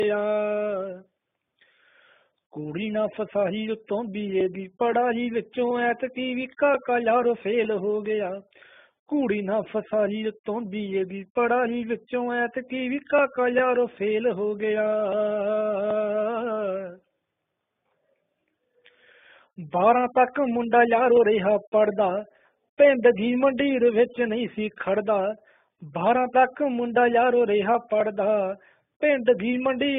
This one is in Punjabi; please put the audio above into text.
ਕੁੜੀ ਨਾ ਫਸਾਈ ਉੱਤੋਂ BA ਦੀ ਪੜ੍ਹਾਈ ਵਿੱਚੋਂ ਐਤਕੀ ਵੀ ਕਾਕਾ ਯਾਰੋ ਫੇਲ ਹੋ ਗਿਆ। ਕੁੜੀ ਨਾ ਫਸਾਈ ਉੱਤੋਂ BA ਦੀ ਪੜ੍ਹਾਈ ਵਿੱਚੋਂ ਐਤਕੀ ਵੀ ਕਾਕਾ ਯਾਰੋ ਫੇਲ ਹੋ ਗਿਆ। 12 ਤੱਕ ਮੁੰਡਾ ਯਾਰੋ ਰਿਹਾ ਪੜ੍ਹਦਾ, ਪਿੰਡ ਦੀ ਮੰਡੀਰ ਵਿੱਚ ਨਹੀਂ ਸੀ ਖੜਦਾ। 12 ਤੱਕ ਮੁੰਡਾ ਯਾਰੋ ਰਿਹਾ ਪੜ੍ਹਦਾ, ਪਿੰਡ ਦੀ ਮੰਡੀਰ